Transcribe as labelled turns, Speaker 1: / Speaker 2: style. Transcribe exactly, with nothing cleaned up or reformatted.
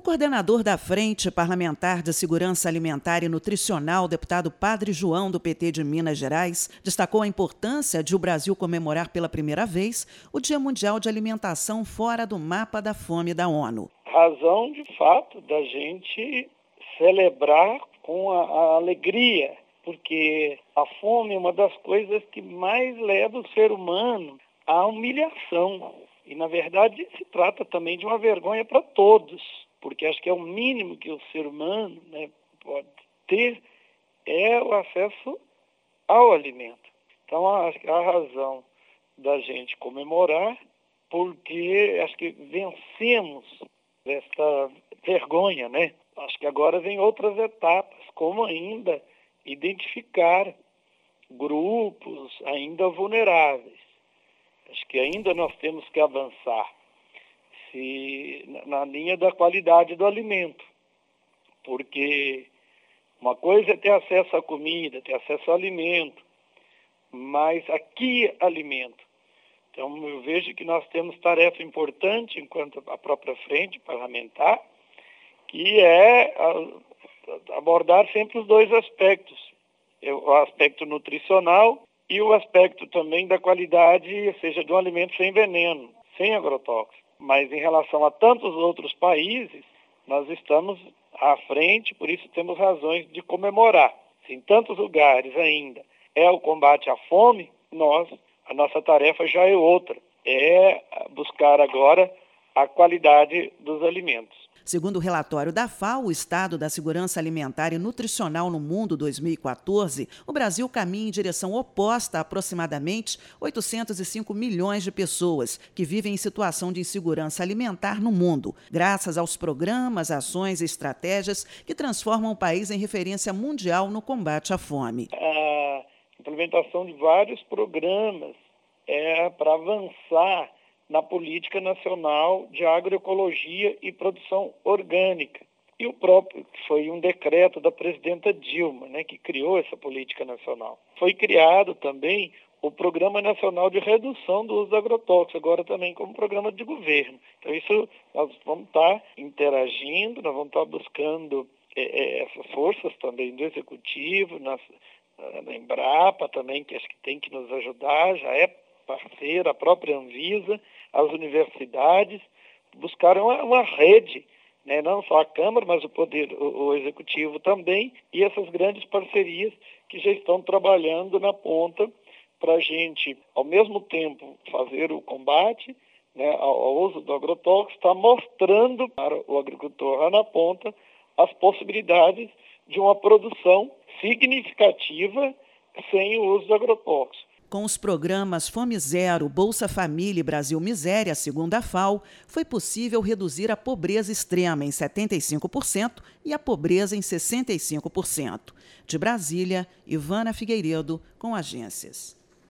Speaker 1: coordenador da Frente Parlamentar de Segurança Alimentar e Nutricional, deputado Padre João, do P T de Minas Gerais, destacou a importância de o Brasil comemorar pela primeira vez o Dia Mundial de Alimentação fora do mapa da fome da ONU.
Speaker 2: Razão, de fato, da gente celebrar com a, a alegria, porque a fome é uma das coisas que mais leva o ser humano à humilhação. E, na verdade, se trata também de uma vergonha para todos, porque acho que é o mínimo que o ser humano, né, pode ter, é o acesso ao alimento. Então, acho que a razão da gente comemorar, porque acho que vencemos esta vergonha, né? Acho que agora vem outras etapas, como ainda identificar grupos ainda vulneráveis. Acho que ainda nós temos que avançar se, na, na linha da qualidade do alimento, porque uma coisa é ter acesso à comida, ter acesso ao alimento, mas a que alimento? Então, eu vejo que nós temos tarefa importante enquanto a própria frente parlamentar, que é abordar sempre os dois aspectos, o aspecto nutricional e o aspecto também da qualidade, ou seja, de um alimento sem veneno, sem agrotóxico. Mas em relação a tantos outros países, nós estamos à frente, por isso temos razões de comemorar. Se em tantos lugares ainda é o combate à fome, nós, a nossa tarefa já é outra, é buscar agora a qualidade dos alimentos.
Speaker 1: Segundo o relatório da FAO, o Estado da Segurança Alimentar e Nutricional no Mundo dois mil e quatorze, o Brasil caminha em direção oposta a aproximadamente oitocentos e cinco milhões de pessoas que vivem em situação de insegurança alimentar no mundo, graças aos programas, ações e estratégias que transformam o país em referência mundial no combate à fome.
Speaker 2: A implementação de vários programas é para avançar na Política Nacional de Agroecologia e Produção Orgânica. E o próprio, que foi um decreto da presidenta Dilma, né, que criou essa política nacional. Foi criado também o Programa Nacional de Redução do Uso do Agrotóxico, agora também como programa de governo. Então isso nós vamos estar interagindo, nós vamos estar buscando é, essas forças também do Executivo, nas, na Embrapa também, que acho que tem que nos ajudar, já é parceira, a própria Anvisa, as universidades, buscaram uma, uma rede, né, não só a Câmara, mas o Poder, o, o Executivo também, e essas grandes parcerias que já estão trabalhando na ponta para a gente, ao mesmo tempo, fazer o combate, né, ao, ao uso do agrotóxico, está mostrando para o agricultor lá na ponta as possibilidades de uma produção significativa sem o uso do agrotóxico.
Speaker 1: Com os programas Fome Zero, Bolsa Família e Brasil Miséria, segundo a FAO, foi possível reduzir a pobreza extrema em setenta e cinco por cento e a pobreza em sessenta e cinco por cento. De Brasília, Ivana Figueiredo, com Agências.